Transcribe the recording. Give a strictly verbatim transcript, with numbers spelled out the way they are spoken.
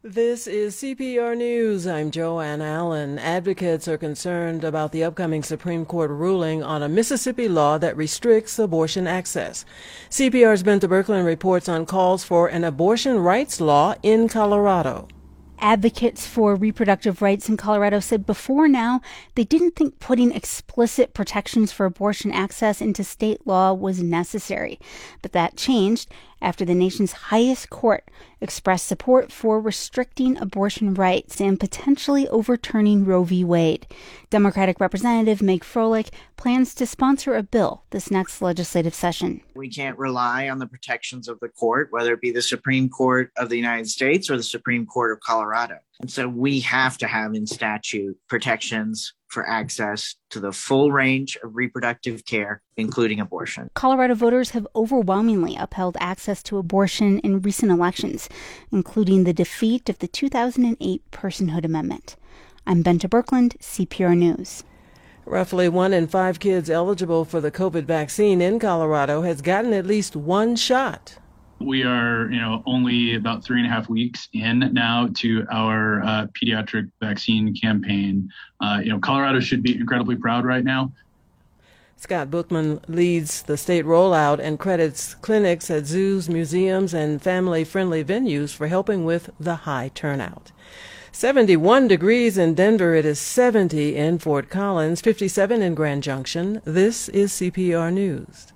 This is C P R News. I'm Joanne Allen. Advocates are concerned about the upcoming Supreme Court ruling on a Mississippi law that restricts abortion access. C P R's Benta Birkeland reports on calls for an abortion rights law in Colorado. Advocates for reproductive rights in Colorado said before now they didn't think putting explicit protections for abortion access into state law was necessary. But that changed after the nation's highest court expressed support for restricting abortion rights and potentially overturning Roe v. Wade. Democratic Representative Meg Froelich plans to sponsor a bill this next legislative session. We can't rely on the protections of the court, whether it be the Supreme Court of the United States or the Supreme Court of Colorado. And so we have to have in statute protections for access to the full range of reproductive care, including abortion. Colorado voters have overwhelmingly upheld access to abortion in recent elections, including the defeat of the two thousand eight Personhood Amendment. I'm Benta Birkeland, C P R News. Roughly one in five kids eligible for the COVID vaccine in Colorado has gotten at least one shot. We are, you know, only about three and a half weeks in now to our uh, pediatric vaccine campaign. Uh, you know, Colorado should be incredibly proud right now. Scott Bookman leads the state rollout and credits clinics at zoos, museums, and family-friendly venues for helping with the high turnout. seventy-one degrees in Denver. It is seventy in Fort Collins, fifty-seven in Grand Junction. This is C P R News.